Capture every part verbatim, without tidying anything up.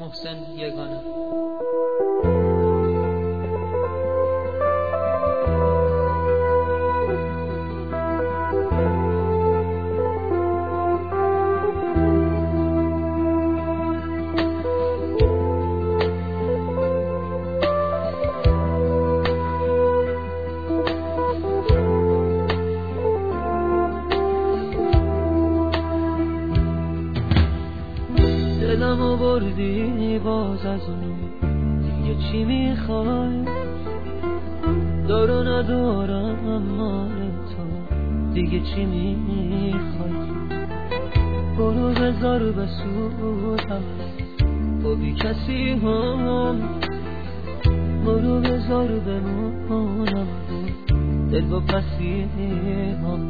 محسن یگانه. دلمو بردی باز از اون دیگه چی میخوای؟ دارو ندارم مال تو دیگه چی میخوای؟ برو بذار بسودم با بی کسی هم، برو بذار بمونم دل با پسی هم.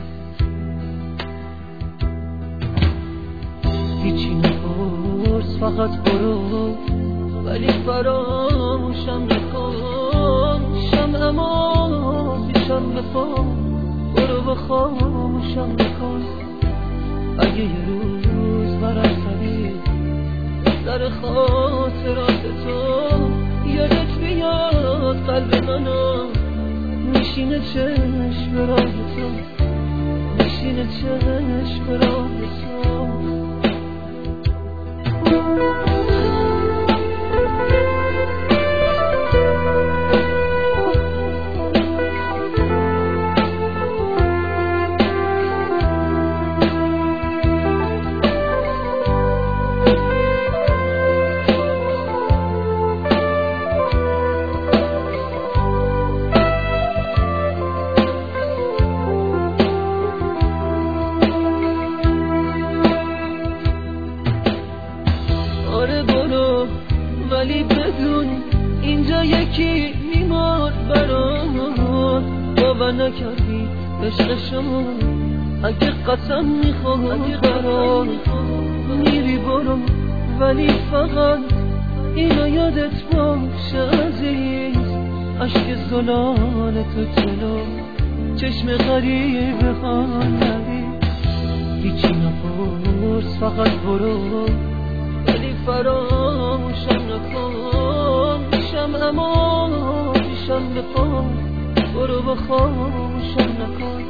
هیچی نپرس فقط برو، ولی فراموشم نکن. شمعمو پیشم بپا، برو و خاموشم نکن. اگه یه روز برم سری در خاطرات تو یادت بیاد قلب منو، میشینه چشم به راه تو، میشینه چشم به راه تو. آره برو، ولی بدون اینجا یکی میمار برات. باور نکردی عشق شما، اگه قسم میخوای برات میری برو، ولی فقط اینو یادت باشه عزیز. عشق زلال تو جلو چشم غریبه ها نبید. هیچی نپرس فقط برو، ولی فراموشم نکن. شمعمو پیشم بپا، برو و خاموشم نکن.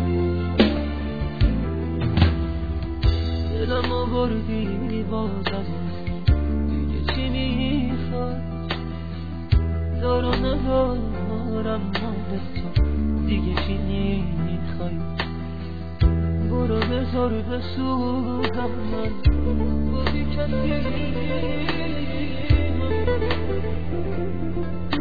دلمو بردی باز از اون دیگه چی میخوای؟ دارو ندارم مال تو دیگه چی میخوای؟ برو بذار بسودم من با بی کسی.